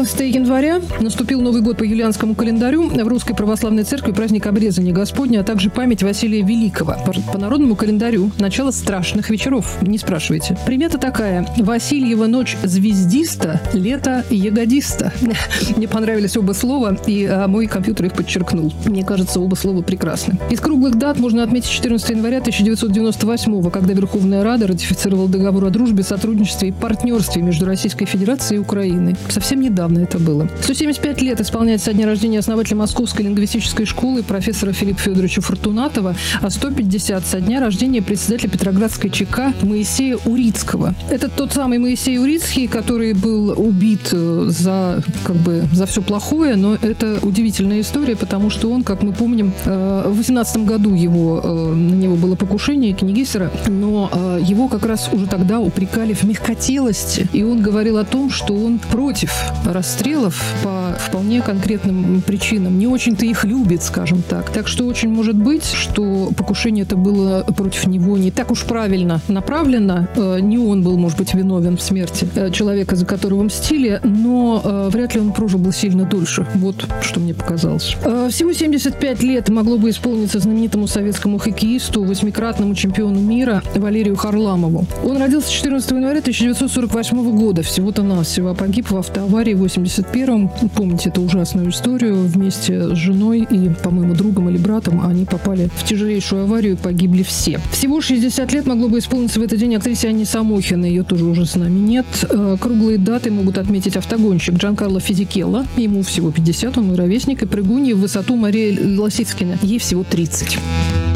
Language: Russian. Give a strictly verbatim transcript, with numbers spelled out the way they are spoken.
четырнадцатого января наступил Новый год по юлианскому календарю. В Русской Православной Церкви праздник Обрезания Господня, а также память Василия Великого. По народному календарю начало страшных вечеров. Не спрашивайте. Примета такая. Васильева ночь звездиста, лето ягодиста. Мне понравились оба слова, и а, мой компьютер их подчеркнул. Мне кажется, оба слова прекрасны. Из круглых дат можно отметить четырнадцатого января тысяча девятьсот девяносто восьмого, когда Верховная Рада ратифицировала договор о дружбе, сотрудничестве и партнерстве между Российской Федерацией и Украиной. Совсем недавно это было. сто семьдесят пять лет исполняется со дня рождения основателя Московской лингвистической школы профессора Филиппа Федоровича Фортунатова, а сто пятьдесят со дня рождения председателя Петроградской ЧК Моисея Урицкого. Это тот самый Моисей Урицкий, который был убит за, как бы, за все плохое, но это удивительная история, потому что он, как мы помним, в восемнадцатом году его, на него было покушение княгисера, но его как раз уже тогда упрекали в мягкотелости, и он говорил о том, что он против расстрелов по вполне конкретным причинам. Не очень-то их любит, скажем так. Так что очень может быть, что покушение это было против него не так уж правильно направлено. Не он был, может быть, виновен в смерти человека, за которого мстили, но вряд ли он прожил бы сильно дольше. Вот что мне показалось. Всего семьдесят пять лет могло бы исполниться знаменитому советскому хоккеисту, восьмикратному чемпиону мира Валерию Харламову. Он родился четырнадцатого января тысяча девятьсот сорок восьмого года. Всего-то навсего погиб в автоаварии в восемьдесят первом. Помните эту ужасную историю? Вместе с женой и, по-моему, другом или братом они попали в тяжелейшую аварию и погибли все. Всего шестьдесят лет могло бы исполниться в этот день актрисе Анне Самохиной. Ее тоже уже с нами нет. Круглые даты могут отметить автогонщик Джанкарло Физикелло. Ему всего пятьдесят, он мой ровесник. И прыгунья в высоту Мария Лосицкина. Ей всего тридцать.